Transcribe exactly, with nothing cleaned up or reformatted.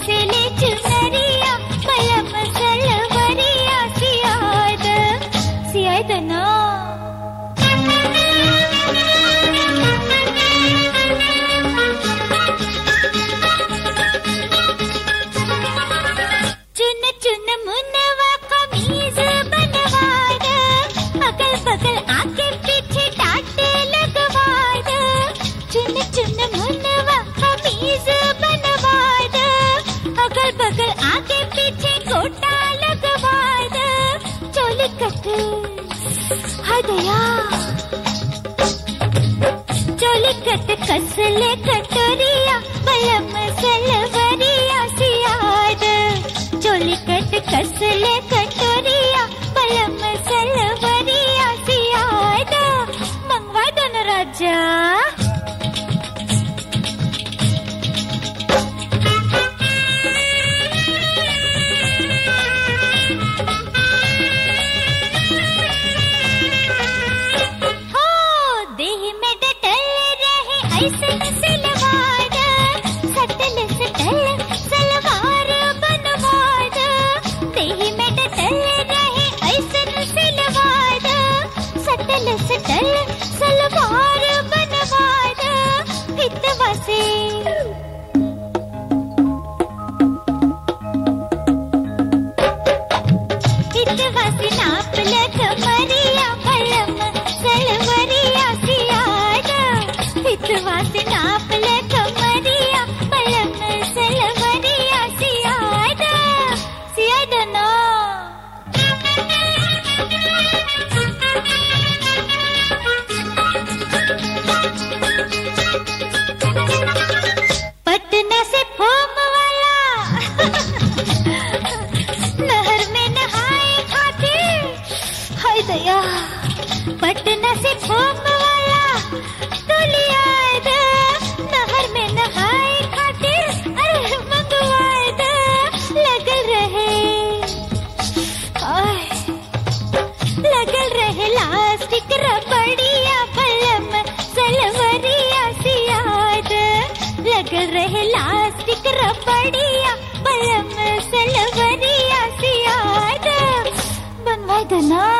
कैसे ले चुनरिया बलम सलवरिया सियाद सियाद ना चुन चुन मुनवा कमीज बनवाद अगल बगल आगे पीछे टाटे लगवाद चुन चुन मुनवा कमीज बनवाद अगल बगल आगे पीछे गोटा लगवाद चोली कट हदया चोली कट कसले कटोरिया बलम सलवरिया सियाद चोली कट कसले कटोरिया बलम सलवरिया सियाद मंगवा दो न राजा पटना से फोम वाला तुलिया दे नहर में नहाए खातिर अरे मंगवाए दे लगल रहे आय लगल रहे लास्टिक रबड़िया बलम सलवरिया सियाद लगल रहे लास्टिक रबड़िया बलम सलवरिया सियाद बनवाए दे ना